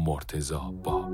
مرتضی باب.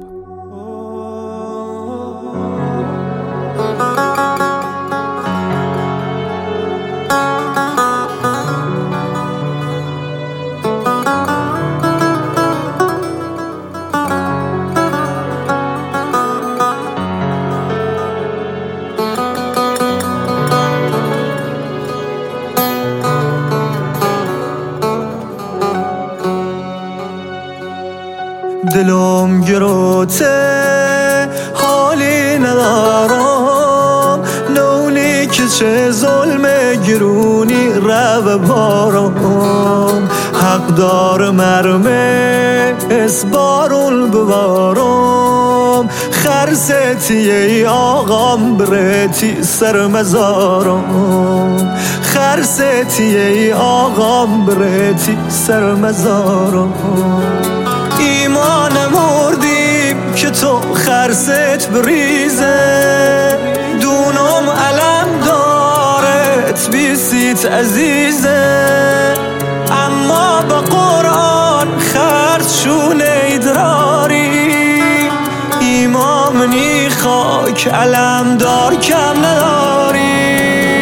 دلم گروته حالی ندارم، نونی که چه ظلم گرونی رو بارم، حق دار مرمه اسبارون ببارم، خرستی ای آقام برتی سر مزارم، خرستی ای آقام برتی سر مزارم. ایمان مردیم که تو خرست بریزه، دونم علم دارت بیسیت عزیزه، اما با قرآن خرچون ایدراری، ایمامنی خاک علم دار کم نداری.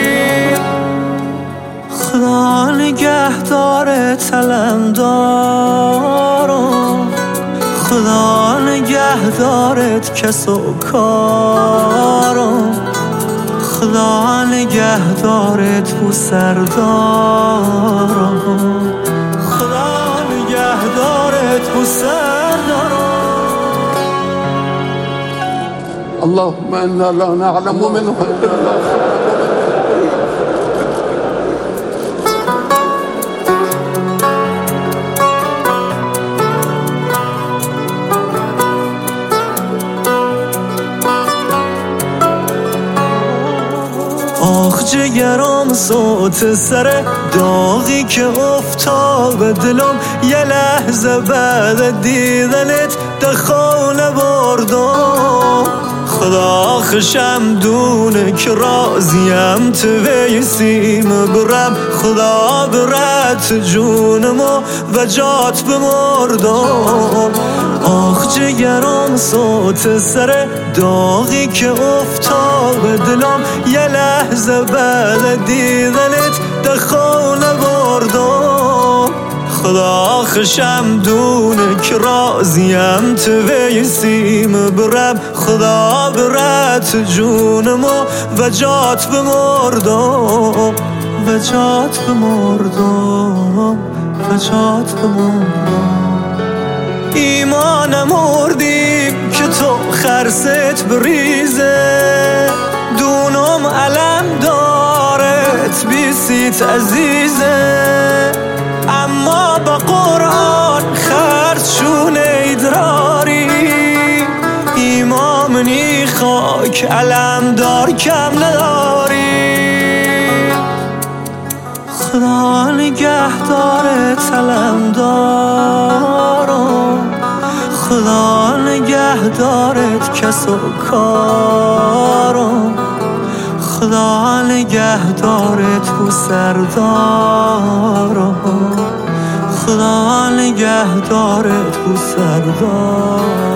خدا نگه دارت علم دارم، خدا نگه دارت کس و کارم، خدا نگه دارت بو سردارم، خدا نگه دارت بو سردارم. اللهم انا لا نعلم منه الا آخ جگرم صوت سر داغی که افتاد به دلم، یه لحظه بعد دیدنت دخانه بردم، خدا خشم دونه که راضیم تو ویسیم برم، خدا برت جونمو و جات بمردم. آخ جگرم صوت سر داغی که افتاد به دلم، یه لحظه بعد دیدنت دخانه بردم، خدا خشم دونه که راضیم تو ویسیم برم، خدا برت جونمو و جات بمردم، و جات بمردم، و جات بمردم. ایمان مردیم که تو خرست بریزه، دونم علم دارت بیسیت عزیزه، اما با قرآن خرچون ایدراری، ایمامنی خاک علم دار کم نداری. خدا نگه دارت علم دارم، خدا نگه دارت کس و کارم، خدا نگه دارت بو سردارم، خدا نگه دارت بو سردارم.